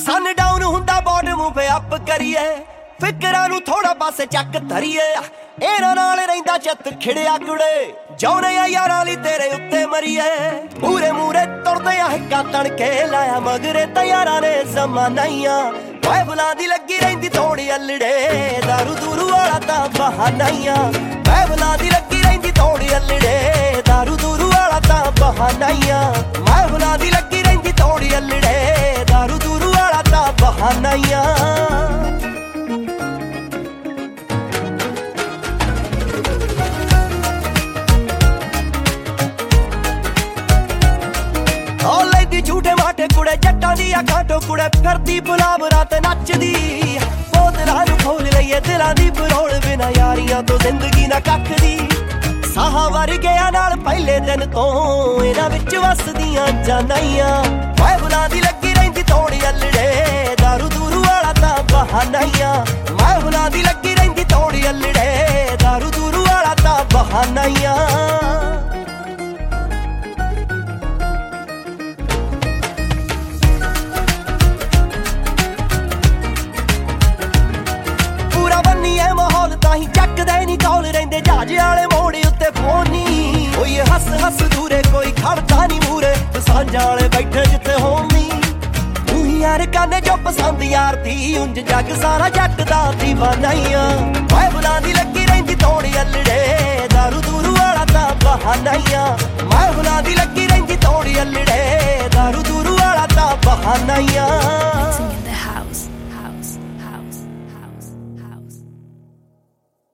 सन down हुंदा bottom पे up करिए फिकरां नूं थोड़ा पासे चक धरीए इन्हां नाल रहिंदा चित खिड़िया कुड़े जौने आ यारां लई तेरे उत्ते मरीए मूरे मूरे तुरदे आ हिक्का तड़के लाया मगरे तैयारां ने जमानाइयां बैबलां दी लगी रहिंदी थोड़ी अल्लड़े दारू दूरू वाला तां बहानाइयां बैबलां दी लगी रहिंदी थोड़ी अल्लड़े दारू दूरू वाला तां बहानाइयां बैबलां दी लगी रहिंदी थोड़ी अल्लड़े दारू दूरू वाला तां बहानाइयां झूठे माटे कुड़े जट्टां दी अखां कुड़े फिरदी गुलाब रात नचदी बोतलां नूं खोल लईए दिलां दी परोल बिना यारियां तो जिंदगी ना कख दी साहां वर्गियां नाल पहले दिन तो इन्हां विच वसदियां जानाइयां बैबलां दी लगी रहिंदी थोड़ी अल्लड़े दारू दूरू वाला तां बहानाइयां बैबलां दी लगी रहिंदी थोड़ी अल्लड़े दारू दूरू वाला तां बहानाइयां ताही चकदे नी कौल रहिंदे जहाज वाले मोड़ उत्ते फोनी कोई हस हस दूरे कोई खड़दा नी मूरे सांझा वाले बैठे जिथे होनी तू यार काने जो पसंद यार दी उंज जग सारा जट दा दीवानाइयां बैबलां